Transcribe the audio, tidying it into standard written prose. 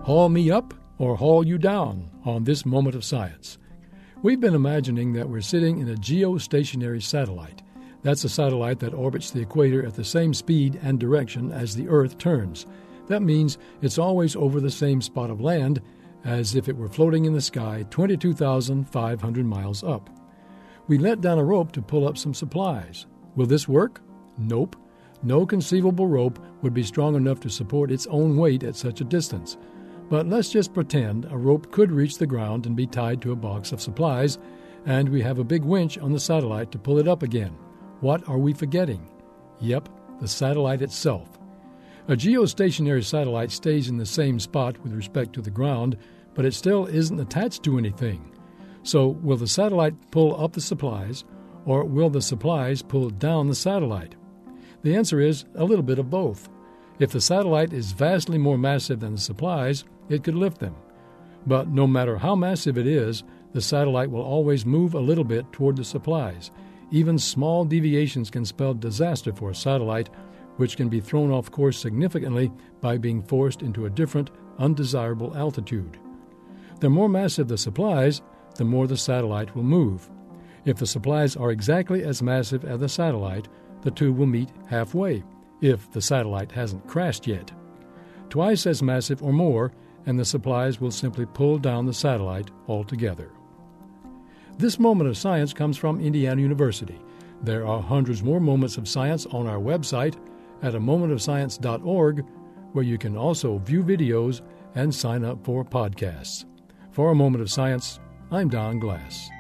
Haul me up or haul you down on this moment of science. We've been imagining that we're sitting in a geostationary satellite. That's a satellite that orbits the equator at the same speed and direction as the Earth turns. That means it's always over the same spot of land as if it were floating in the sky 22,500 miles up. We let down a rope to pull up some supplies. Will this work? Nope. No conceivable rope would be strong enough to support its own weight at such a distance. But let's just pretend a rope could reach the ground and be tied to a box of supplies, and we have a big winch on the satellite to pull it up again. What are we forgetting? Yep, the satellite itself. A geostationary satellite stays in the same spot with respect to the ground, but it still isn't attached to anything. So will the satellite pull up the supplies, or will the supplies pull down the satellite? The answer is a little bit of both. If the satellite is vastly more massive than the supplies, it could lift them. But no matter how massive it is, the satellite will always move a little bit toward the supplies. Even small deviations can spell disaster for a satellite, which can be thrown off course significantly by being forced into a different, undesirable altitude. The more massive the supplies, the more the satellite will move. If the supplies are exactly as massive as the satellite, the two will meet halfway, if the satellite hasn't crashed yet. Twice as massive or more, and the supplies will simply pull down the satellite altogether. This moment of science comes from Indiana University. There are hundreds more moments of science on our website at amomentofscience.org, where you can also view videos and sign up for podcasts. For A Moment of Science, I'm Don Glass.